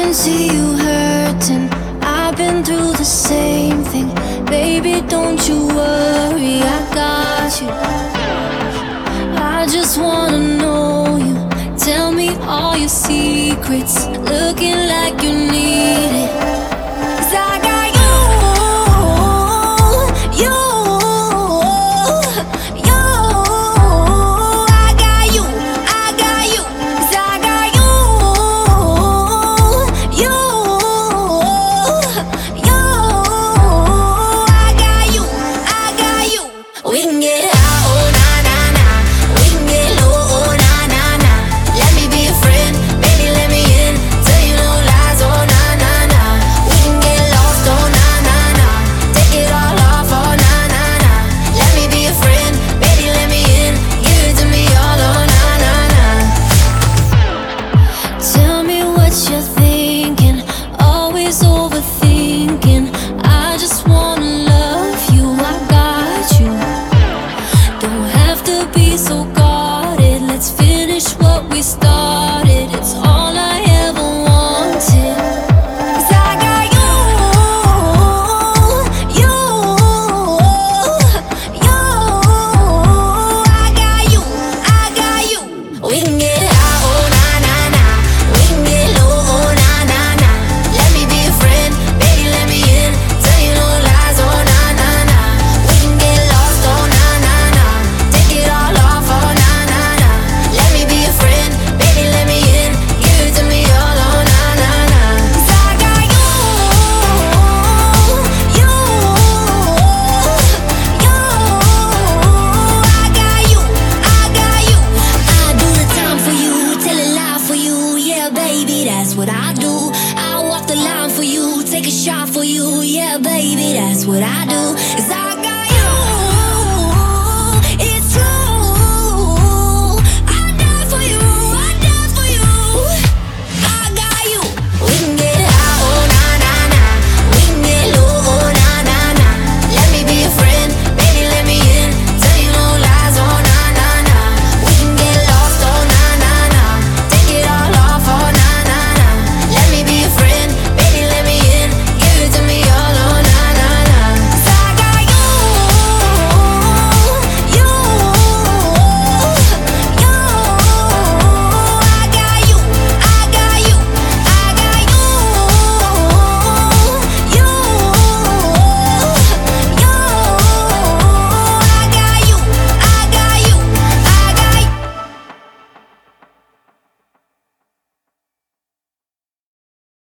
see you hurting. I've been through the same thing. Baby, don't you worry, I got you. I just wanna know you. Tell me all your secrets. Looking like you need it. 'Cause I got you, you, you. I got you, I got you. 'Cause I got you, you, you. I got you, I got you. We can get high, oh na na na. We can get low, oh na na na. Let me be a friend, baby, let me in. Tell you no lies, oh na na na. We can get lost, oh na na na. Take it all off, oh na na na. Let me be a friend, baby, let me in. Give it to me all, oh na na na. Tell me what you're thinking, always overthinking. I just wanna love you, I got you. Don't have to be so guarded. Let's finish what we started. It's all I ever wanted. 'Cause I got you, you, you. I got you, I got you. We can get high, oh na na na. We can get low, oh na na na. Let me be a friend, baby, let me in. Tell you no lies, oh na na na. We can get lost, oh na na na. Take it all off, oh na na na. Let me be a friend, baby, let me in. Give it to me all, oh na na na. 'Cause I got you, you, you. I got you, I got you. I do the time for you, tell a lie for you, yeah, baby, that's what I do. I walk the line for you, take a shot for you, yeah, baby, that's what I do. 'Cause I